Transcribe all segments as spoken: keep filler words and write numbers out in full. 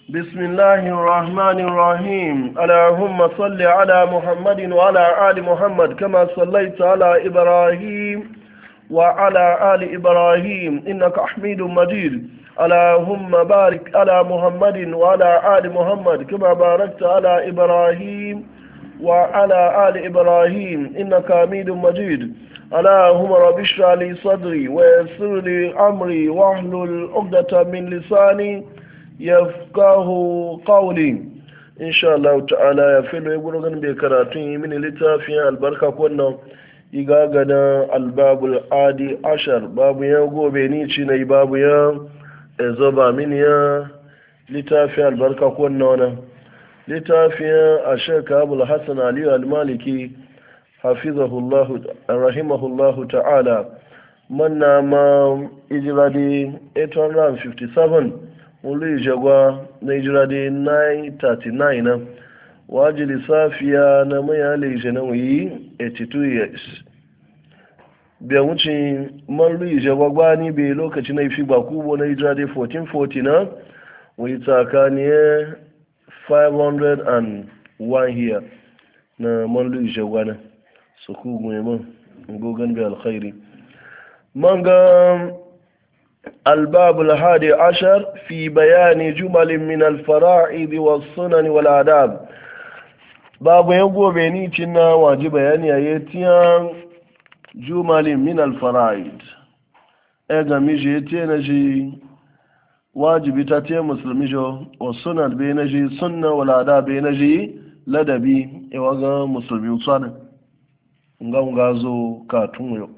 بسم الله الرحمن الرحيم اللهم صل على محمد وعلى آل محمد كما صليت على إبراهيم وعلى آل إبراهيم إنك حميد مجيد اللهم بارك على محمد وعلى آل محمد كما باركت على إبراهيم وعلى آل إبراهيم إنك حميد مجيد اللهم رب اشرح لي صدري ويسر لي أمري واحلل عقدة من لساني yafkahu qawli insha Allah ta'ala ya filo ya guro ganin bai karatu yi mini littafin albarka wannan igaga na albabul adi ashar babu ya gobe ni ci na babu ya zoba mini ya littafin albarka wannan littafin ashaka abul hasan ali al-maliki hafizahullahu rahimahullahu ta'ala manna ma ijradi eight hundred fifty-seven olu ijagwa na ijira de nine thirty-nine na waji lissafiya na maya leje na wuyi eighty-two years biya wucin malu ijagwa gbani bai lokaci na ifi bakubo na ijira de fourteen forty na wuyi tsakaniyar five hundred one here na malu ijagwa na su kugun yaman gogon bai alkhairi manga الباب الحادي عشر في بيان جمل من الفرائض والسنن والآداب باب يقول بيني تنا واجب بيان يتيان جمل من الفرائض اغا ميجي تينجي واجب تاتي مسلمي جو والسنن بينجي سنة والآداب بينجي لدبي ايواغا مسلمي وصانا nga ngazo katun yo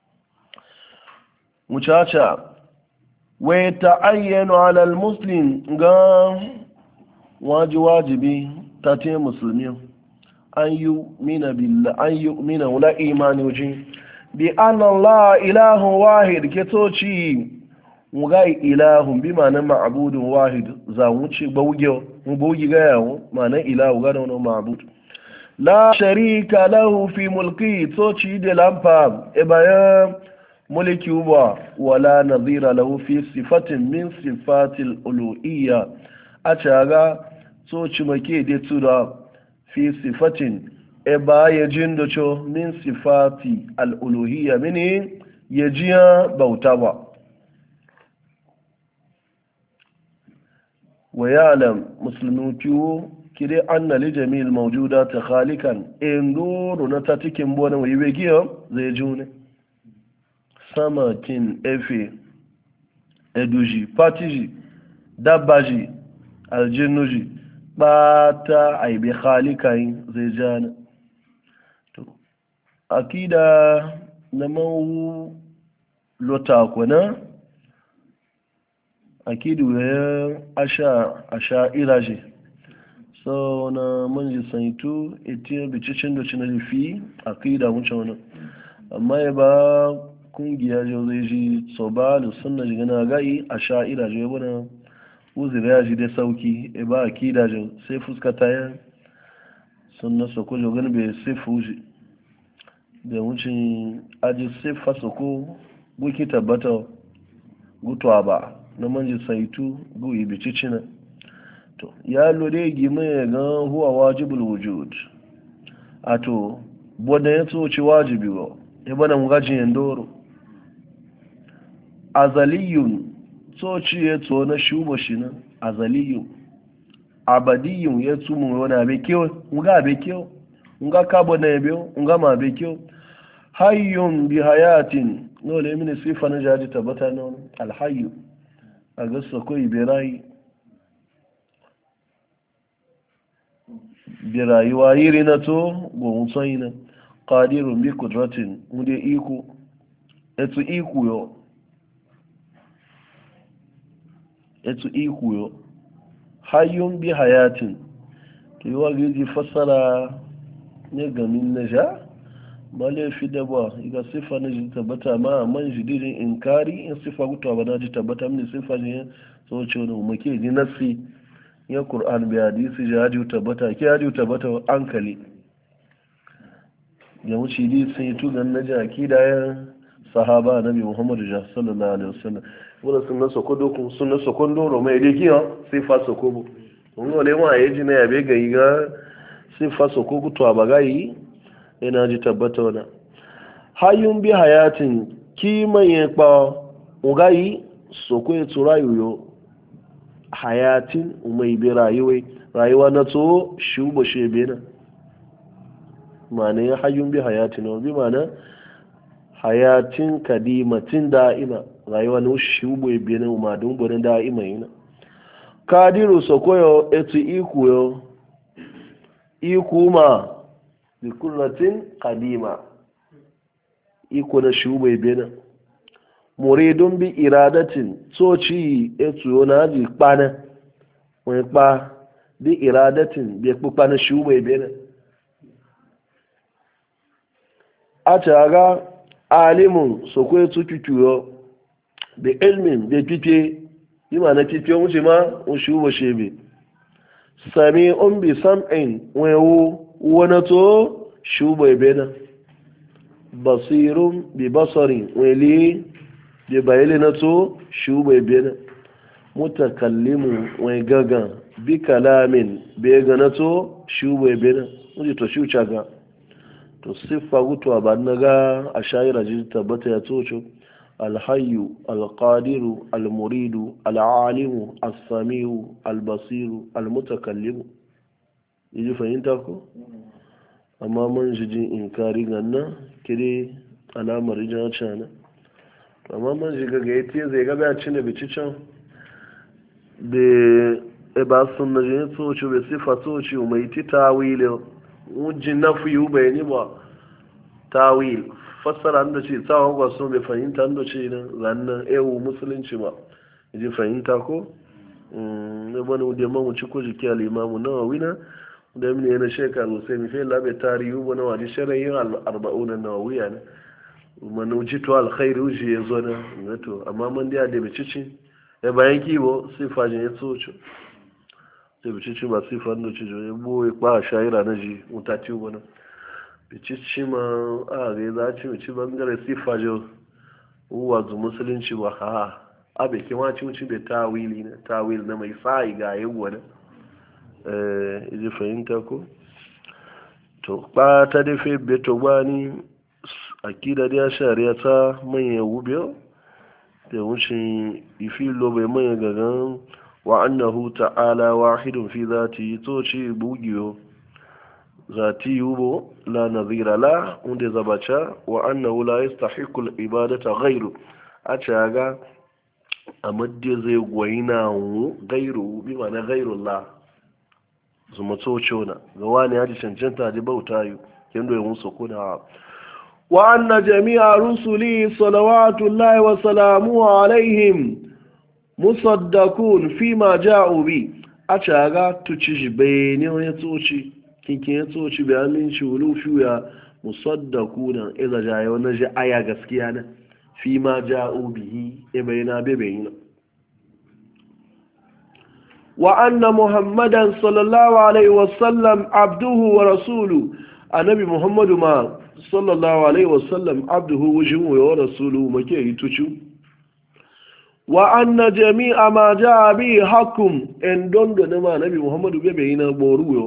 muchacha ويتعين على المسلم قام واجب واجبي تاتي مسلمين أن يؤمن بالله أن يؤمن ولا إيمان وجي بأن الله إله واحد كتوشي وغاي إله بمعنى معبود واحد زاوشي بوجيو بوجي غايو معنى إله غايو معبود لا شريك له في ملكي توشي دي لامبا إبايا mulki uba wala nadhira lahu fi sifatin min sifatil uluhiyya a caga so ci make da tura fi sifatin e ba ya jin da cho min sifati al uluhiyya mini ya jiya bauta ba wa ya'lam muslimu kiwo kire anna li jami'il mawjudat khalikan enduro na tatikin bona wiwe giyo zai june sama kin efe eduji patiji dabaji aljinuji bata aibe khalikai zai jana to akida na mawu lota kuna akidu ya asha asha iraje so na manji saitu etiyan bicicin da cinalifi akida mun cewa amma ya ba kungiya jo zai ji soba da sunna ji gana gai a sha'ira jo bana uzuri ya ji da sauki e ba akida jo sai fuskata ya sunna soko jo gani bai sai fuji da wucin aji sai fasoko buki tabbata gutuwa ba na manji saitu buyi bicicina to ya lode gima ya ga huwa wajibul wujud ato boda ya tsoci wajibi ba ya bana ngajin yandoro azaliyun tsoci ya tso na shubo shi nan azaliyun abadiyun ya tsumu wani abe kyau nga abe kyau nga kabo na yabe nga ma abe kyau hayyun bi hayatin no le mini sifa na jaji tabbata na alhayyu a gasa ko ibirayi bi rayuwa yiri na to gon sai na qadirun bi qudratin mude iko etu iko yo etu iko yo hayyun bi hayatin to yi wa gaji fassara ne gamin na ja ba laifi da ba iga sifa na ji tabbata ma man ji dirin inkari in sifa gutuwa ba na ji tabbata mini sifa ne so ce wani umarke ji nasi ya ƙur'an bi hadisi ji hadi tabbata ke hadi tabbata ankali ya wuce di sun yi tugan na ji akida ya sahaba nabi muhammadu sallallahu alaihi wasallam wala sunna sokodo kun sunna sokondo ro mai deki ha sifa sokobo ngo le ma yaji na yabe ga yiga sifa sokogo to abagai ina ji tabbata wana hayun bi hayatin kimaye pa ugai soko ya turayu yo hayatin umai bi rayuwa rayuwa na to shubo shebe na ma'ana ya hayun bi hayatin wa bi ma'ana hayatin kadimatin da'ima rayuwa na shubo be na umadun burin da'ima yana kadiru soko yo etu iku yo iku ma bi kullatin kadima iko na shubo be na muridun bi iradatin soci etu na ji kpana wani kpa bi iradatin bi kpupa na shubo ebe na a caga alimun so ko etu kikuyo bi ilmin bi kike yi ma na kike wuce ma un shubo shebe sami un bi sam'in wewu wani to shubo ebe na basirun bi basarin weli da bayele na to shu bai bena mutakallimu wai gaga bi kalamin bai ga na to shu bai bena wuje to shu caga to siffa gutuwa ba na ga a shayira ji tabbata ya tocho alhayyu alqadiru almuridu alalimu as-samiu albasiru almutakallimu yi fahimta ko amma man jijin inkari ganna kire alamar rijiyar cana amma man shiga ga ya tiye zai gaba ya ci da bici can da e ba sun na jini tsoci bai sifa tsoci mai ti tawil wujin na fi yi bai ni ba tawil fassara da ce tsawon gwaso bai fahimta da ce na ranar ewu musulunci ba ji fahimta ko ne bane wuce man wuce ko jiki alimamu na wawina da mini yana shekaru sai mi fi labe tarihi wani wani shirayin arba'unan na wawiya ne mana wuce to alkhairu wuce ya zo na gato amma man da da bicici ya bayan kibo sifa ne ya tsoci da bicici ba sifa da ci ya boye ba shayira na ji mutati wani bicici ma a ga za ci ci bangare sifa jo uwa zu musulunci ba ha abe ke ma ci ci be tawili ne tawil na mai sai ga yawa ne eh ji fahimta ko to ba ta da fe beto bani akida da shari'a ta manyan wubiyo da wucin ifilo bai manyan gagan wa annahu ta'ala wahidun fi zati to ci bugiyo zati yubo la nazira la unde zabacha wa annahu la yastahiqu al-ibadata ghayru a caga a madde zai gwaina wu ghayru bi ma'ana ghayrullah zuma to ciona ga wani ya ji cancanta da bauta yu kendo ya musu kuna وأن جميع رسله صلوات الله وسلامه عليهم مصدقون فيما جاءوا به أشاغا تشيش بيني ويتوشي كيكي يتوشي بأمين شولو فيها مصدقون إذا جاء ونجي آية غسكيانا فيما جاءوا به إبينا ببينا وأن محمدا صلى الله عليه وسلم عبده ورسوله النبي محمد ما sallallahu alaihi wasallam abduhu wujhu wa rasuluhu make yi tucu wa anna jami'a ma jaa bi hakum en dondo na ma nabi muhammadu bebe ina boru yo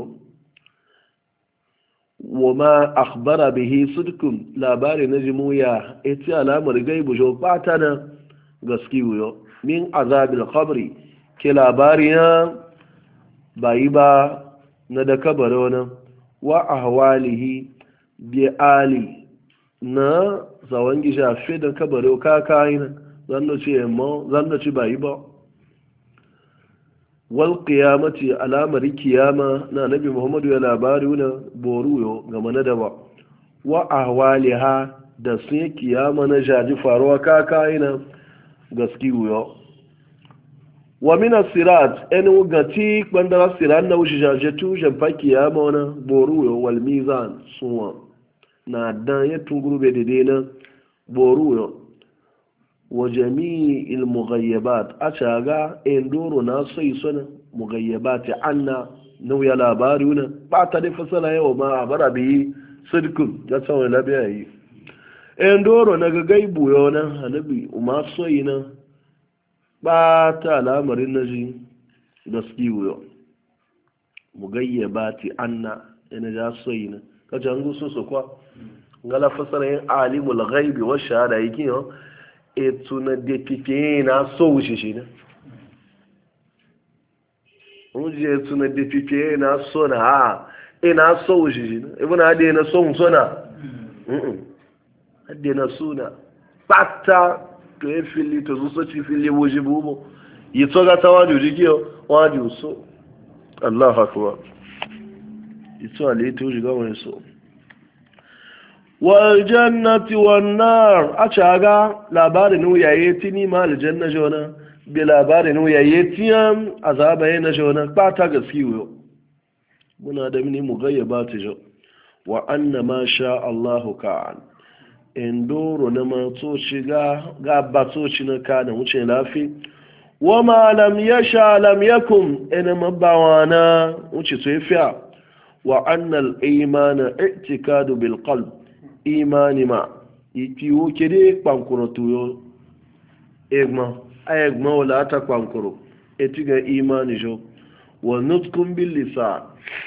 wa ma akhbara bihi sidkum labari najmu ya eti alamar gaibu jo patana gaskiyo yo min azabil qabri ke labari ya bayi ba na da kabaro na wa ahwalihi bi ali na zawon gisha fi da kabare ka kayan zan da ce yamma zan da ci bayi ba wal qiyamati alamari kiyama na nabi muhammadu ya labari na boru yo ga mana da ba wa ahwaliha da sun kiyama na jaji faruwa ka kayan gaskiyo yo wa min as-sirat en ugati bandara sirat na wuce jaje tu jamfa kiyama wana boru yo wal mizan suwa na dan ya tunguru be dede na boru yo wa jami'il mughayyabat a caga endoro na sai suna mughayyabat anna nau ya labari wuna ba ta da fasala yawa ma a bara bi sidkun ya tsawon labiya yi endoro na gagaibu yau na hanabi umar soyi na ba ta al'amarin na ji gaskiyo mu gayyaba ti anna yana ja soyi na kace an gusu su kwa ngala fasara yin alimul ghaibi wa shahada yake yo e tuna de pipe na so wuce shi na uje tuna de pipe na so na ha e na so wuce shi na ibn ade na so so na mm ade na suna pata to e fili to so ci fili wuji bubo yi to ga tawaju jikiyo waju so Allah akbar ito ale to jiga wani so wal jannati wan nar a caga labarin yaye tini ma aljanna jona bi labarin yaye tiyan azaba yana jona ba ta gaskiyo muna da mini mugayyaba ta jo wa anna ma sha Allahu ka'an indoro na ma to shiga ga ba to ci na ka da wuce lafi wa ma lam yasha lam yakum ina mabawana wuce to yafiya wa anna al imana i'tikadu bil qalb imani ma ikiwo kede kwankuro tuyo egma ayegma wala ta kwankuro etiga imani jo wa nutkum bil lisan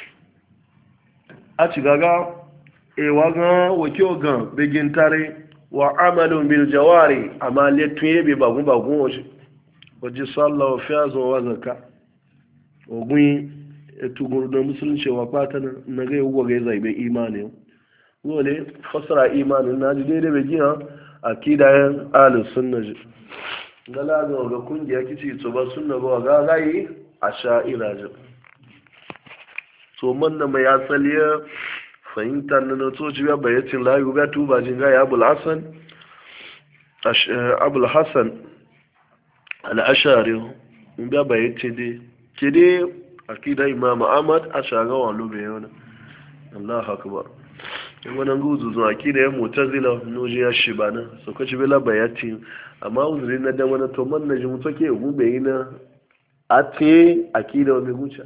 a cigaga e waga wakyo gan begin tare wa amalun bil jawari amma letuye be bagun bagun oje oje sallahu fiazo wa zakka ogun etugur da musulunci wa patana na ga yugo ga zai be imani dole fasara imanin na ji daidai bai gina a kidayen alin sunna ji gala ga kungiya kici to ba sunna ba ga gayi a sha'ira ji to man da mai asaliya fahimtar na na toci ya bayyacin layu ga tuba jin gaya abul hassan abul hassan al'ashari in ga bayyacin dai ke dai a kidayen imam ahmad a shagawa lobe yau na Allah akbar wannan guzu zuwa kida ya mutazila noji ya shi bana so kaci bela bayati amma uzuri na dan wani to man naji mutoke gube ina ate akida wa megucha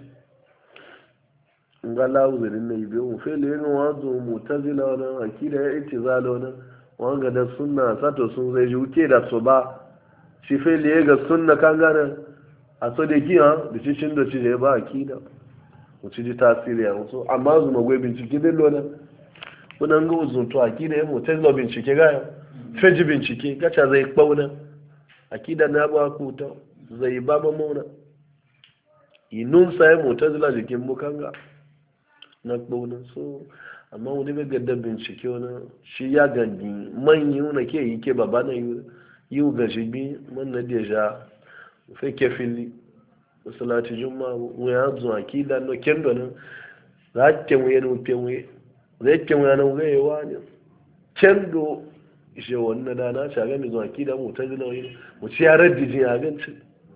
ngala uzuri na ibe mu fele ne wazo mutazila wana akida ya itizala wana wanga da sunna sato sun zai juke da so ba shi fele ga sunna kan gana a so da giya da cikin da ci da ba akida mu ci ji tasiri ya so amma zuma gwe bincike da lona kunan ga uzuntu akida ya mutar da bincike gaya feji bincike gacha zai kpauna akida na ba ku ta zai ba mamuna inun sai mutar da jikin bukanga na kpauna so amma wani bai gadda bincike wani shi ya gangi manyi wani ke yi ke baba na yi ga shi bi man na deja fai ke fili masalati juma wuya zuwa akida no kendo na za ke wuye nufe wuye zai ke wani zai yawa ne kendo ishe wannan dana shaga mai zuwa kida mu ta zina wani mu ci ya raddi jin abinci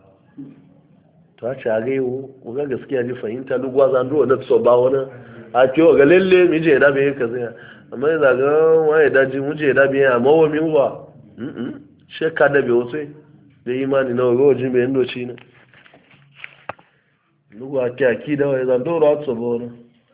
ta shaga yi wo ga gaskiya ji fahimta lugwa zan do na so ba wani a ke ga lalle mi je da bai ka zai amma ya zaga wani daji mu je da bai amma wa min wa shekka da bai wasu da imani na ga wajen bai ndo ci ne lugwa ke akida wani zan do ra so ba wani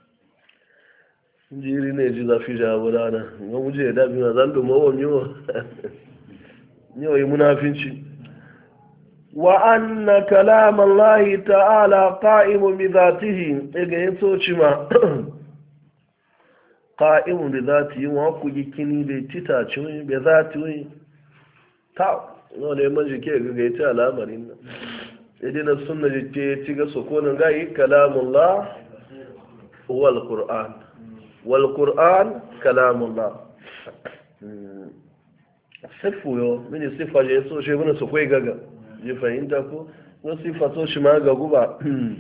jiri ne ji zafi jawo rana ga muje ya dabi na zan domin wa miwa miwa yi munafinci wa anna kalaman lahi ta'ala qa'imun bi zatihi daga yin soci ma qa'imun bi zatihi wa ku yi kini bai tita ci wani bai zati wani ta wani da yamman jike ga ga ita al'amarin nan idai na sunna jike ci ga sokonin ga yi kalamun la wal qur'an والقرآن كلام الله sifu yo mini sifa je so she bana so koi gaga je fahimta ko no sifa so shi ma ga guba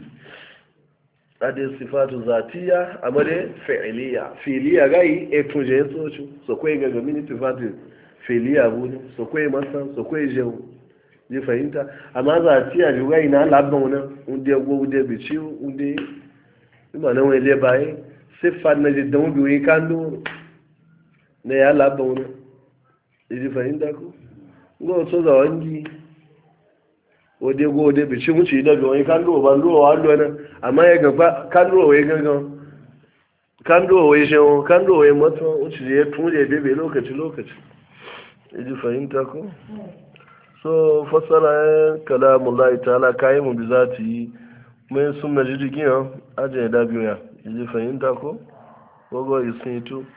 ade sifatu zatiya amade fi'liya fi'liya gai e to je so shi so koi gaga mini sifatu fi'liya bu so koi masa so koi je je fahimta amma zatiya ju gai na labban wannan unde go unde bici unde ima nan wai le bai siffar na jiddan biyu kan doro na ya labba wani iji fahimta ku go so za wangi ode go ode bi ci muci daga wani kan doro ban doro wa doro amma ya gaba kan doro wai gangan kan doro wai shewo kan doro wai mato uci ya tun da bebe lokaci lokaci iji fahimta ku so fasara kalamullahi ta'ala kayan mu bi za ta yi mai sunna jirgin ya ajiyar da biyu ya ji fahimta ko gogo yi sun yi tu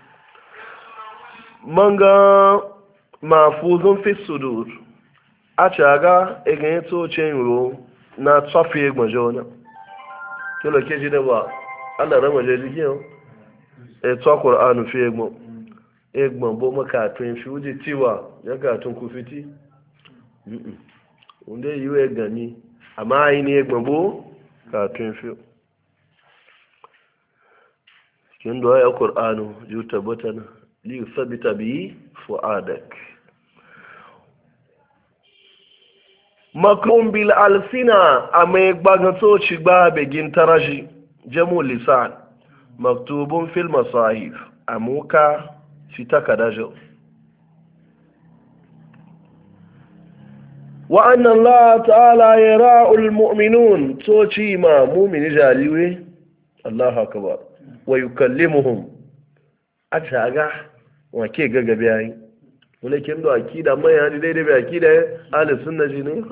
manga mafuzun fi sudur a caga egan yi to ce yuro na tsafi egbajo na kilo ke ji da ba allah rama jirgin ya e tsa qur'anu fi egbo egbon bo makatun fi wuji tiwa ya katun ku fiti wanda yi wa gani amma yi ne gbabo katun fi kin da ya qur'anu ju tabbatana li yusabita bi fuadak makum bil alsina amma gbagato ci gba begin taraji jamu lisan maktubun fil masahif amuka fita kadajo وأن الله تعالى يراء المؤمنون توشي ما مؤمن جاليوي الله أكبر ويكلمهم أتشاقع وكي قاقا بيهاي ولكن دو أكيد ما يعني دي دي بأكيد أهل السنة جنيه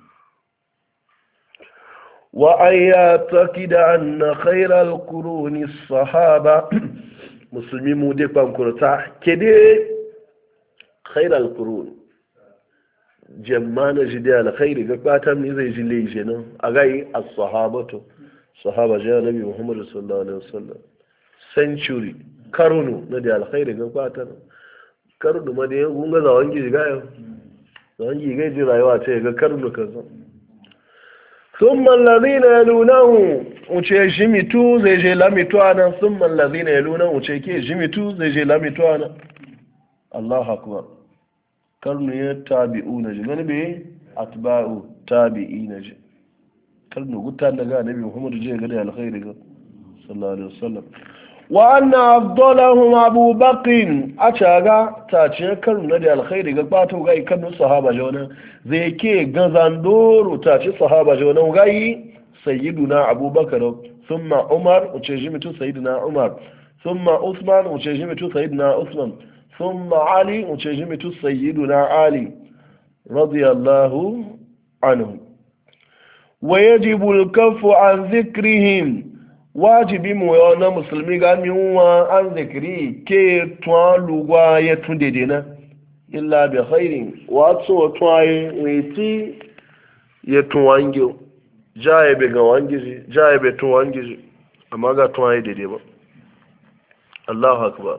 وأن يعتقد أن خير القرون الصحابة مسلمين موديك بانكورتا كده خير القرون jammana ji da alkhairi ga kwatan ne zai ji leje nan a gai as-sahabatu sahaba ji annabi Muhammad sallallahu alaihi wasallam century karunu na da alkhairi ga kwatan karunu ma da yanzu ga zawan gi ga yau zawan gi ga ji rayuwa ce ga karunu kaza thumma alladhina yalunahu uce jimitu zai je lamitu ana thumma alladhina yalunahu uce ke jimitu zai je lamitu ana Allahu akbar karnu ya tabi'u na ji gani bai atba'u tabi'i na ji karnu guta daga nabi muhammadu je ga da alkhairi ga sallallahu alaihi wasallam wa anna afdalahum abu bakr a caga ta ce karnu na da alkhairi ga bato ga karnu sahaba jona zai ke gazandoro ta ce sahaba jona ga yi sayyiduna abubakar thumma umar uce jimitu sayyiduna umar thumma usman uce jimitu sayyiduna usman ثم علي وتجمع سيدنا علي رضي الله عنه ويجب الكف عن ذكرهم واجب مولانا مسلمي غامي هو عن ذكري كي توالوا يتنددنا إلا بخير واتسو تواي ويتي يتوانجو جاي بغوانجي جاي بتوانجي أما غا تواي ديدي الله أكبر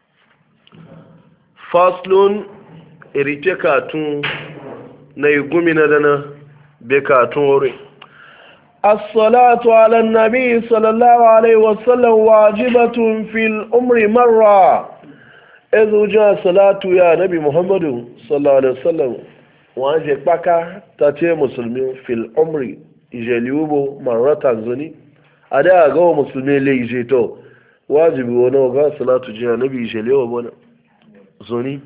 faslun irike katun na igumi na dana be katun wuri as-salatu ala nabi sallallahu alaihi wasallam wajibatun fil umri marra ezu ja salatu ya nabi muhammadu sallallahu alaihi wasallam waje paka tace musulmi fil umri ijeliubo marratan zuni ada ga musulmi le ijeto wajibi wona ga salatu ja nabi ijeliubo bona zoni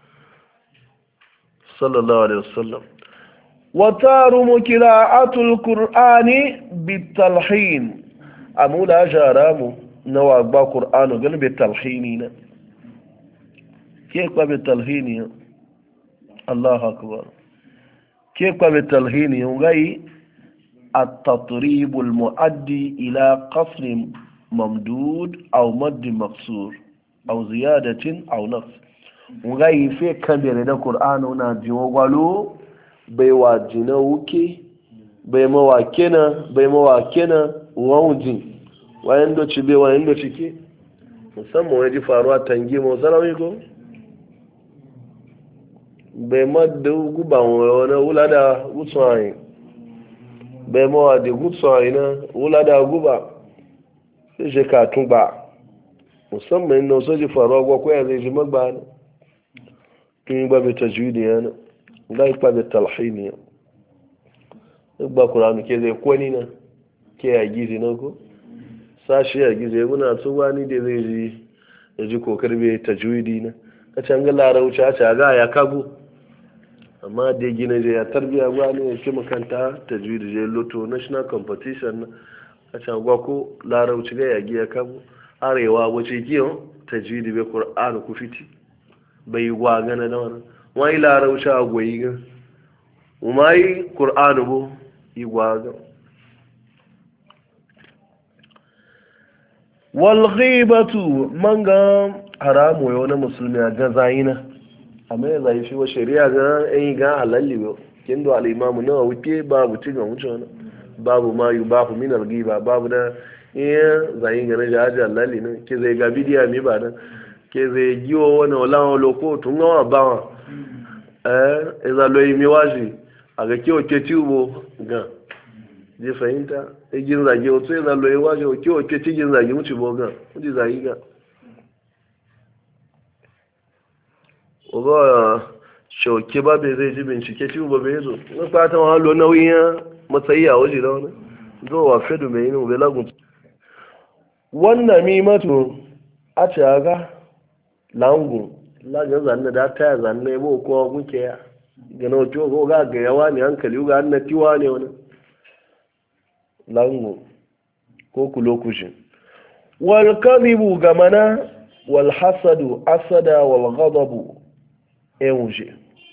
sallallahu alaihi wasallam wa tarumu qira'atul qur'ani bitalhin amula jaramu nawa ba qur'anu gal bitalhini na ke kwa bitalhini Allahu akbar ke kwa bitalhini ngai at-tatrib al-muaddi ila qasr mamdud aw madd maqsur aw ziyadatin aw naqs nga yi fe kambere da Qur'anu na jiwo gwalo bai wa jina wuke bai mawa kena bai mawa kena wawujin wayan do ci be wayan do cike musamman wani ji faruwa tangi mo salawi ko bai ma da guba wani wula da gutsuwayi bai mawa da gutsuwayi na wula da guba sai je ka tun ba musamman na wasu ji faruwa gwakwaya zai ji magba ne tun yi ba bai tajwidi yana ga yi ba bai talhini ya duk ba kuranu ke zai kwani na ke ya gizi na ko sashi ya gizi ya guna tsohuwa ni da zai ji ya ji kokar bai tajwidi na ka can ga larauci a caga ya kago amma da gina je ya tarbiya gwani ya fi makanta tajwidi je loto national competition na ka can gwa ko larauci ga ya giya kago arewa wace kiyon tajwidi bai qur'anu ku fiti bai wa gana da wannan wai larauci a goyi ga umai qur'anu bo igwaga wal ghibatu manga haramu yo na musulmi ga zayina amma ya zai shi wa shari'a ga ai ga halalli yo kendo al imam na wuce babu tiga wuce babu ma yubahu min al ghiba babu da eh zai ga na jaji halalli ne ke zai ga bidiya mi ba da ke zai giwo wani wala loko tun ga ba eh eza lo yi mi waji aga kiwo ke tubo ga je fahimta e jin zage o sai zalo yi waje o kiwo ke ci jin zage mu ci bo ga mu ji zage ga o ga shoke ba bai zai ji bincike tubo bai zo na fatan halo nauyin matsayi a waje da wani zo wa fedu mai yin bai lagun wannan mi mato a ce aga langun lagin zanne da ta yi zanne bo ko muke ya gana wato ko ga ga yawa ne hankali ga annatiwa ne wani lango ko kulokushin wal kadhibu gamana wal hasadu asada wal ghadabu ewuje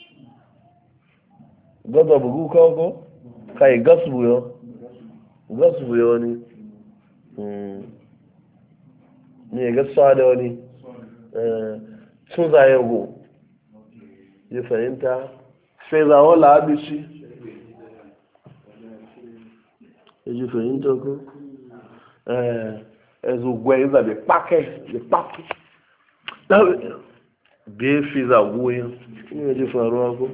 ghadabu ku ko ko kai gasbu yo gasbu yo ni mm ne gasa da wani eh sun zaye go ya fahimta sai zawo labishi ya ji fahimta ko ẹzù gbẹ ìzà lè pákẹ́ lè pákẹ́ bí i fi zàwó yẹn ní ẹjì faruwa ko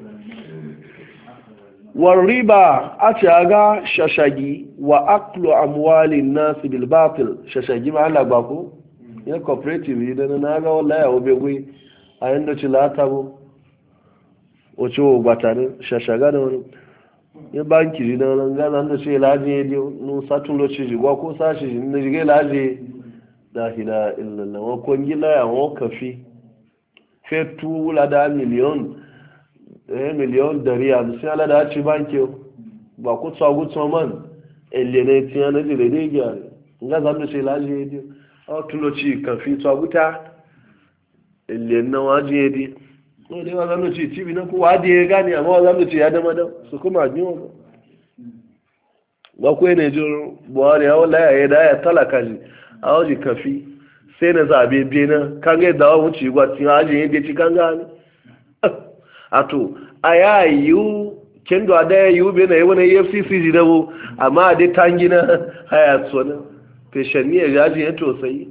wọ́n ríbà a ti aga ṣaṣagi wa aklo amuwali nasi bilbatil ṣaṣagi ma alagba ko yẹn cooperative yi dana na aga wọ́n láyà obe gwe a yin da ci látàbó wace wa gbatarin ṣaṣaga da wani ya banki ji na nan gana da ce laje ya je nun satun lokaci ji gwa ko sashi ji na jige laje la ilaha illallah wa kongila ya wa kafi fe tu la da miliyon eh miliyon dari a sai ala da ci banki ba ku tsagu tsoman elle ne tiya na dire de ga nga zan da ce laje ya je a tuloci kafi tsaguta elle na waje ya je no dai wa zan ce tibi na ko wadi ya gani amma wa zan ce ya dama da su kuma biyo ba ko ne jin buhari ya wala ya da ya talaka ji a waje kafi sai na zabe biye na kan ga da wuce gwa tin aje yadda ci kan gani ato aya yu kendo ada yu be na yawon F C C ji dabo amma dai tangina haya tsona peshani ya jaji ya to sai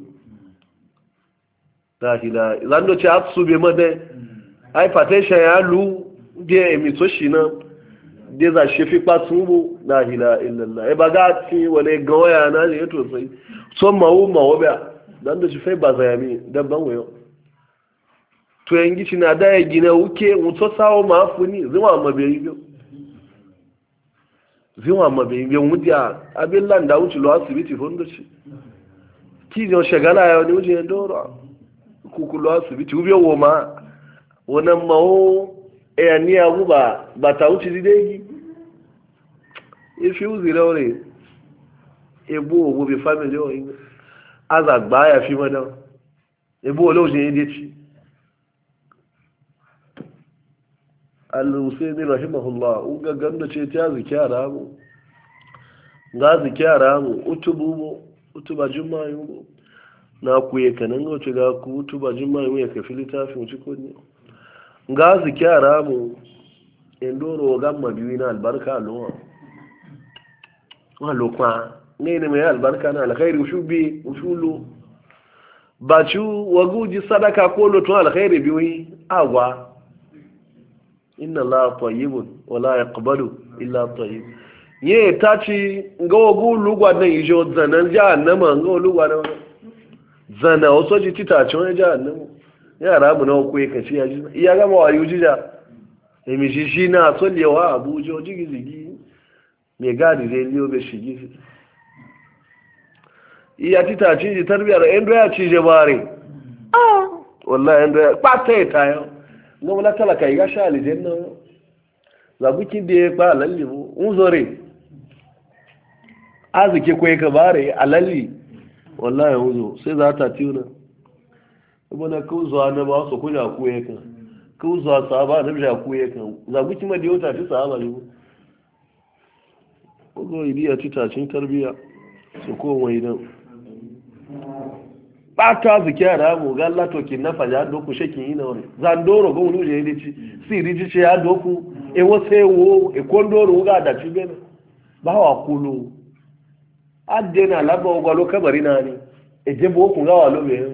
la ila zan do ci atsu be made hypertension ya lu die emito shi na die za shefi patumbu la ilaha illallah e bagati wale goya na je to sai so mawu mawo ba dan da shi fai ba za yami dan ban wayo to yangi shi na da ya gina uke muto sawo ma funi zuma ma be yibo zuma ma be yibo mudia abillan da wuce lo asibiti fondo shi ki jo shagala ya ni uje ndoro kukulo asibiti ubiyo wo ma wannan mawo ya ni abu ba ba ta wuce didegi ifi uzi laure ebu ogo bi family o yin azagba ya fi madan ebu oloje yin ci al-Husaini rahimahullah uga ganda ce ta zikiyara mu ga zikiyara mu utubu mu utuba juma'a mu na kuye kanan ga ce ga ku utuba juma'a mu ya kafi litafin mu ci ko ne ga ziki yara mu indoro gamma biyu na albarka alwa wallo kwa ne ne mai albarka na alkhairi ushubi ushulu bachu waguji sadaka ko lotun alkhairi biyu agwa inna allaha tayyibun wa la yaqbalu illa tayyib ye tachi ngogu lugwa na ijo zanan jahannama ngo lugwa na zana osoji titachon jahannama yara mu nawa kuwa kace ya ji iya gama wayo jija e mi shi shi na tsollewa abuja jigi jigi me gadi zai liyo be shigi iya tita ci ji tarbiyar endo ya ci je bare ah wallahi endo ya pata ta yo no wala talaka yi ga sha aljanna za buki de ba lalli mu unzore azike ko ka bare alalli wallahi uzo sai za ta tiuna ibana ko zuwa na ba su kunya ku yake ko zuwa sahaba da ja ku ya kan zagu kima da yota ta sahaba ne ko go ibiya titacin tarbiya su ko wai dan bata zikiya da mu ga Allah to kin na faja doku shekin ina wani zandoro go wani je dici si dici ya doku e wo se wo e kondoro ga da ci bene ba wa kulu adena laba go lo kabari na ni e je bo ku ga wa lo be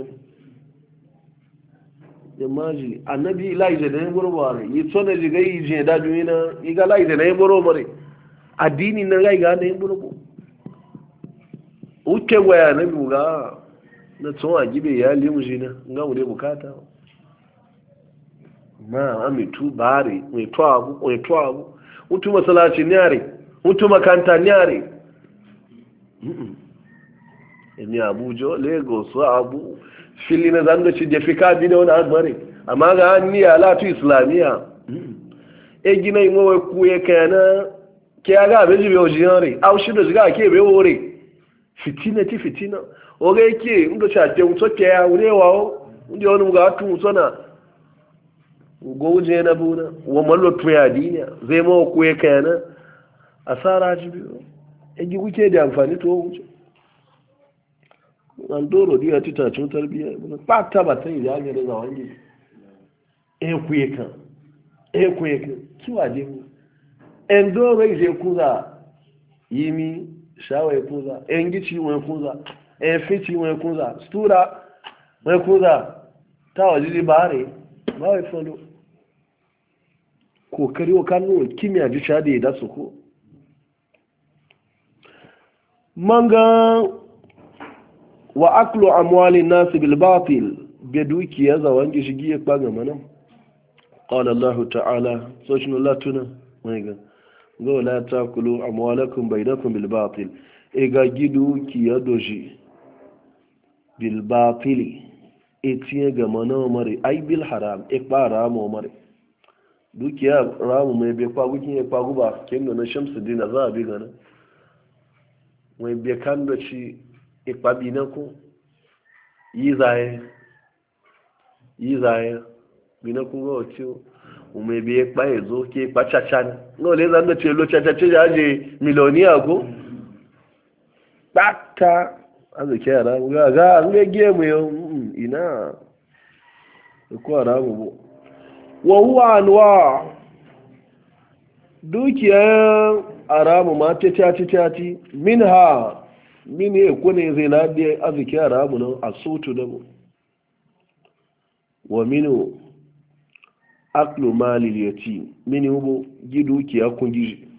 jamaji annabi ilaije da yoro bare yi tsone ji ga yi je da duina yi ga laije da yoro bare addini na ga ga da yoro uke waya nabi ga na tsohon a gibe ya limu shi na nga mu dai bukata ma amitu bare mai to abu mai to abu mutu masalaci nyare mutu makanta nyare emi abuja lagos abu fili na zando ci je fika bi da wani agbare amma ga ni ala tu islamiya e gina imo we ku ye kana ke aga be jibe ojiyare au shi do jiga ke be wore fitina ti fitina oge yake ndo cha te mto ke ya urewa o ndi onu ga tu mto na go uje na buna wo mallo to ya dinya zai ma ku ya kana asara jibi e gi kuke da amfani to wuce an doro dia tita tun tarbiya buna pata bata ya ga da wangi e ku ya kan e ku ya kan kiwa je mu en doro je kuza yimi shawa kuza en gici wani kuza e fiti wọn kunza stura wọn kunza ta wajiri bare ba wai falo kokari wa kanu kimiyya ji shade ya dasu ko manga wa aklu amwali nas bil batil be dukiya za wangi shigi ya kwaga mana qala allah ta'ala soshin allah tuna mai ga go la takulu amwalakum bainakum bil batil e ga gidu ki ya doji bilbatili etiye ga mana mare ai bil haram e ba ramu mare dukiya ramu mai be kwa gukin e kwa guba kendo na shamsuddin za a bi gana mai be kan da ci e kwa bi na ko yi zaye yi zaye bi na ku go ci o mai be pa ezo ke pa chacha no le zan da ce lo chacha ce jaje miloniya ko takta arziki yara ga ga an gage mu yau ina ko ramu bo wa huwa anwa dukiya aramu ma ta tati tati minha mini ko ne zai ladi arziki aramu nan asutu da mu wa minu aklu mali yati mini ubo gidukiya kun giji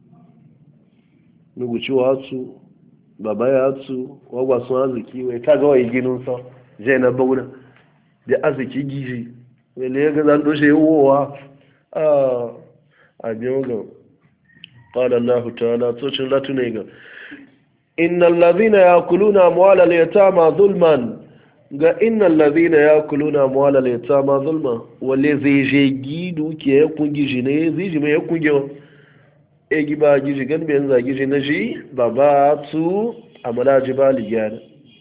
nugu ciwa su baba ya tsu wagwa sun arziki wai ta ga wai ginin sa je na bauna da arziki gizi wai le ga zan doshe wowa a a biyo ga qala allah ta'ala to cin latu ne ga innal ladhina yakuluna amwala al-yatama zulman ga innal ladhina yakuluna amwala al-yatama zulman wale zai je gidu ke kun gizi ne zai ji mai kun gizo egi ba gizi gan ben za gizi na ji baba tu amala jibali gyara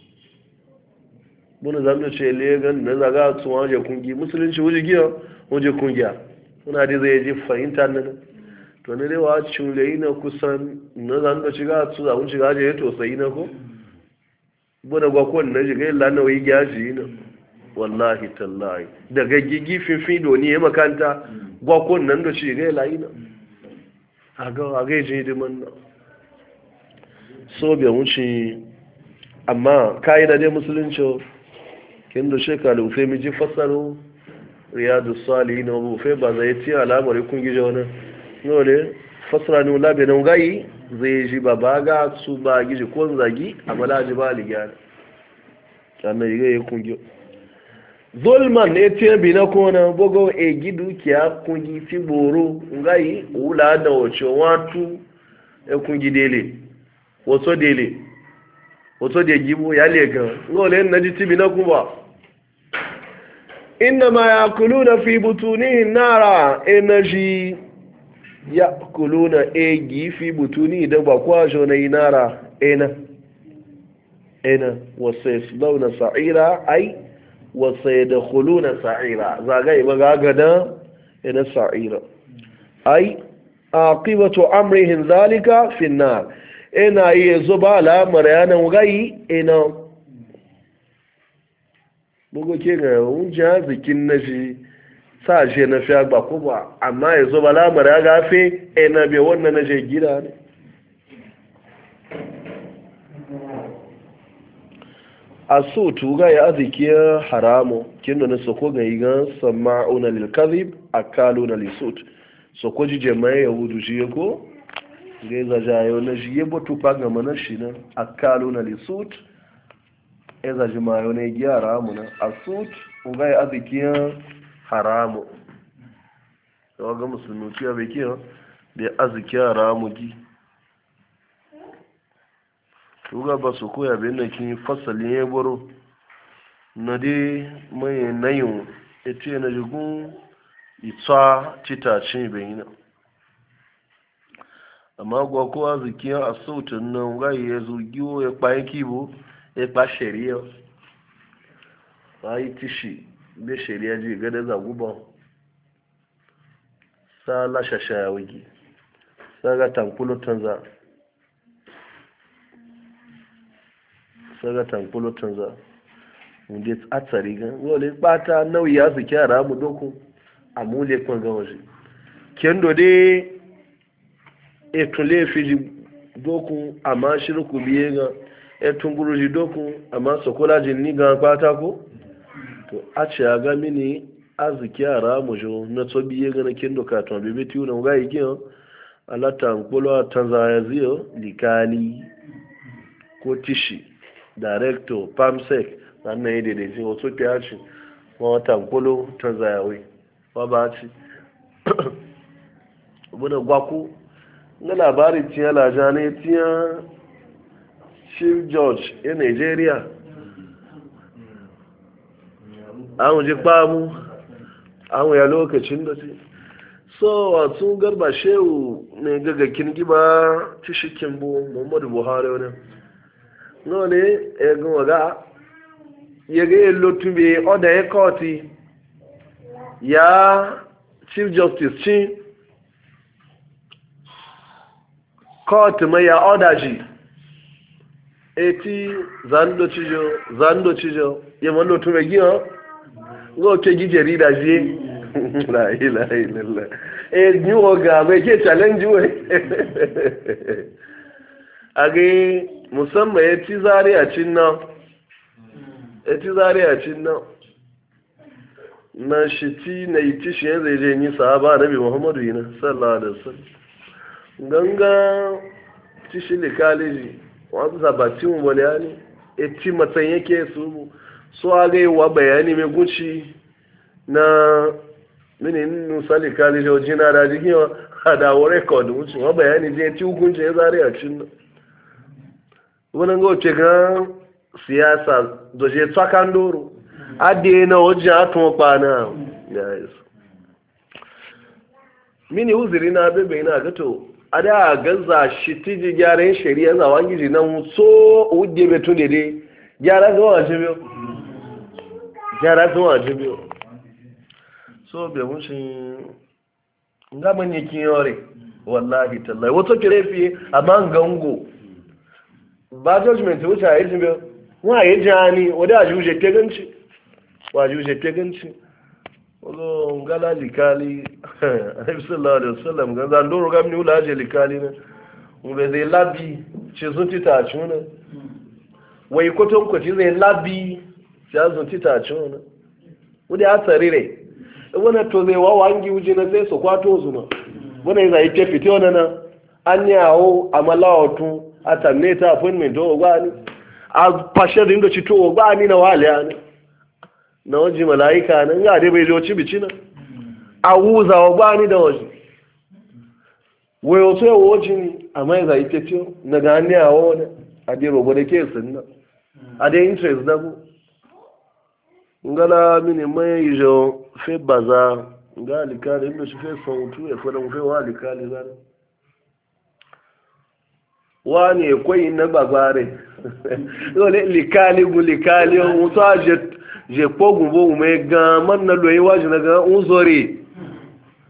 muna zamu ce le gan na zaga tu waje kungi musulunci waje giya waje kungiya muna dai zai ji fahimta nan to ne dai wa chule ina kusan na zamu ci ga tu za mu ci ga je to sai na ko buna gwa ko na ji ga illa na wai gyaji na wallahi tallahi daga gigi fifin do ni makanta gwa ko nan da ci ga illa ina aga aga je di man so biya wuce amma kaida dai musulunci kin da shekaru sai miji fasaro riyadu salihin wa fa ba zai ci alamar kun gije wannan nole fasara ne labe nan gai zai ji baba ga su ba gije ko zagi amma laji ba liga sannan yi ga kun gije zulman ne ce bi na kona bogo e gidu kiya kungi fi boro ngai ula da wace watu e kungi dele wato dele wato de gibo ya lega ngole na ji tibi na kuma inna ma yakuluna fi butunihi nara energy yakuluna e gi fi butuni da ba kwa jona inara ena ena wasayaslawna sa'ira ai wasu ya da huluna sa'ira zagaye magagada ina sa'ira ai aqibatu amrihin zalika fi nar ina yi zuba al'amar yanan gai ina bugu ke ga wujan zikin na shi sa shi na fi agba ko ba amma ya zuba al'amar ya gafe ina bai wannan na je gida ne a so tuga ya azikiyar haramu kin da na soko ga yi gan sama'una lil kadhib akaluna lisut soko ji jama'a yahudu shi ko ga yi zajayo na shi yabo tupa ga mana shi na akaluna lisut ya zaji mayo ne giya haramu na asut uga ya azikiyar haramu yawa ga musulmi ciya bai kiyan da azikiyar haramu gi tuga ba su koya bayan da kin fasalin ya baro na dai mai nayin ita na jigun ita citacin bayan na amma gwa kowa zikiyar a sautin nan gai ya zo giwo ya kpaye kibo ya kpa shari'a ba yi tishi bai shari'a ji gada zaguban sa lashasha ya wagi sa ga tankulo tanza saga tankulo tanza wunde tsatsari gan wale bata nauyi ya su kyara mu doku a mule kwan gan waje kendo de etule fiji doku amma shirku biye ga etun guruji doku amma sokola jinni ga bata ko to a ce ga mini azuki ara mu jo na to biye ga na kendo ka to bebe tiyo na ga yi ala tankulo tanza ya ziyo likali ko tishi director pamsec wannan yadda da jin wasu fiyaci wata kwallo ta zayawai ba ba ci abuda gwaku na labarin tiya lajane tiya chief george in nigeria an ji kpamu an ya lokacin da ce so wasu garba shehu ne gagakin giba ci shikin bu muhammadu buhari wani nole egun waga yege lotube oda e court ya chief justice chi court mai ya order ji eti zando chijo zando chijo ye mo lotube gi o go ke gi jerida ji la ilaha illallah e ni oga be ke challenge we age musamman ya ci zari a cin nan ya ci zari a cin nan na shi ti na yi tishi yanzu ya je yi sahaba nabi muhammadu yi na sallallahu alaihi wasallam ganga tishi likaliji wasu sabatin wani ya ne ya ci matsayin yake su so a ga wa bayani mai guci na mini nusa likaliji wajen na da jikin a dawo rekod wuce wa bayani je ci hukuncin ya zari a cin nan wani ga wace gan siyasa doje tsakan doro adi na wajen atun kwana ya yi su mini uziri na bebe ina gato a da gaza shi tiji gyaran shari'a zawon gizi nan so wudde betu ne dai gyara zuwa jibiyo gyara zuwa jibiyo so bai mushin gaban yakin yore wallahi tallahi wato kire fiye a man gango ba judgment wuce a yi jibiyo wa yi jani wadda a juje teganci wa juje teganci wadda ngala likali sallallahu alaihi wasallam ga zan doro gamni wula aje likali na ube zai labi ce sun tita a cuna wai kwaton kwaci zai labi ce sun tita a cuna wadda ya tsari rai wani to zai wawa an giwuji na sai su kwato su na wani zai ke fito na na an yawo a malawatun a tanne ta appointment o gwani a fashe da inda ci to gwani na waliya ne na waje malaika nan ga dai bai zo ci bici na a wuza wa gwani da waje wayo to yawo waje a mai za ite tiyo na ga ne a wani a dai robo da ke sunna a dai interest na ku ngala mini mai yijo fe baza ngali kale inda shi fe sautu e fada mu fe wali kale zan wani kwai na gbagbare lole likali gu likali o to je je pogun bo me gan man na loyi waji na gan unzori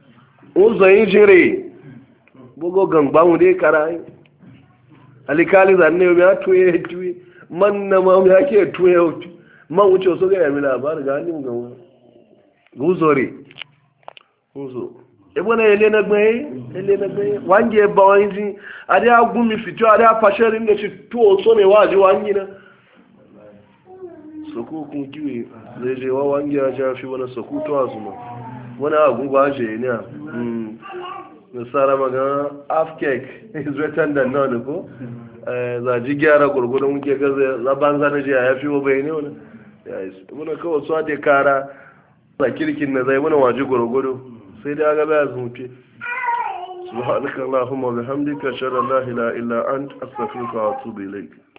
uzo yin jire bugo gangba mu dai karai alikali zanne ya tuye tuye man na ma ya ke tuye man wuce so ga ya mi labar ga ni ga guzore uzo ebo na ele na gbe ele na gbe wange ba wanji ade agumi fito ade afashari ne ci to so ne waji wangi na soko kun kiwe zai je wa wangi ya ja fi wani soko to azuma wani agungu aje ne a nasara magana half cake is better than none ko za ji gyara gurgurun muke gaza za banza na je ya fi wa bai ne wani ya yi muna kawai su ade kara na kirkin na zai muna waje gurguru sai dai aga baya zuce subhanakallahumma wa bihamdika ashhadu an la ilaha illa anta astaghfiruka wa atubu ilayk